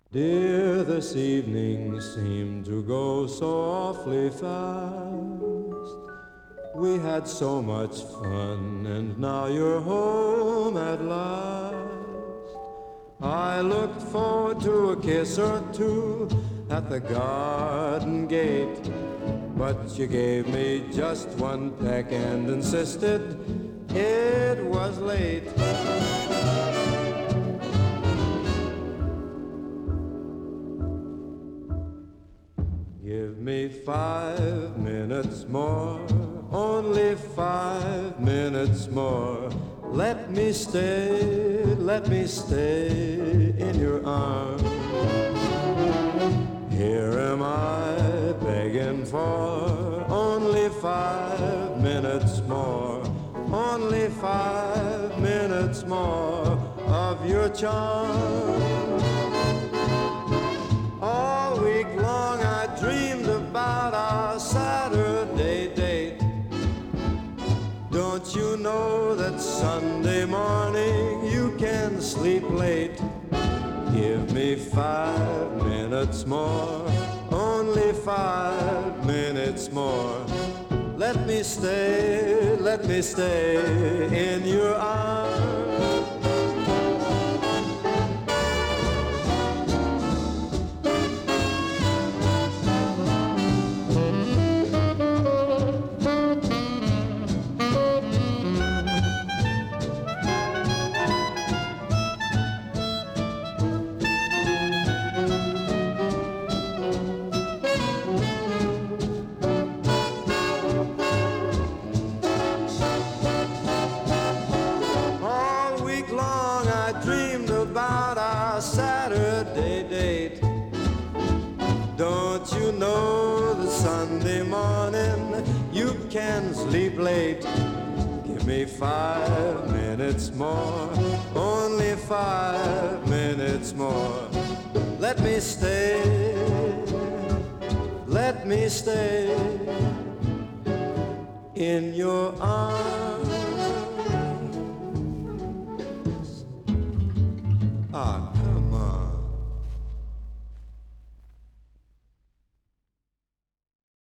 Dear, this evening seemed to go so awfully fast. We had so much fun, and now you're home at last. I looked forward to a kiss or two at the garden gate, but you gave me just one peck and insisted it was late. Give me 5 minutes more, only 5 minutes more. Let me stay in your arms. Here am I begging for only 5 minutes more, only 5 minutes more of your charm. All week long I dreamed about our Saturday date. Don't you know that Sunday morning you can sleep late? Give me 5 minutes more, only 5 minutes more. Let me stay in your arms. I dreamed about our Saturday date. Don't you know that Sunday morning you can sleep late? Give me 5 minutes more, only 5 minutes more. Let me stay in your arms.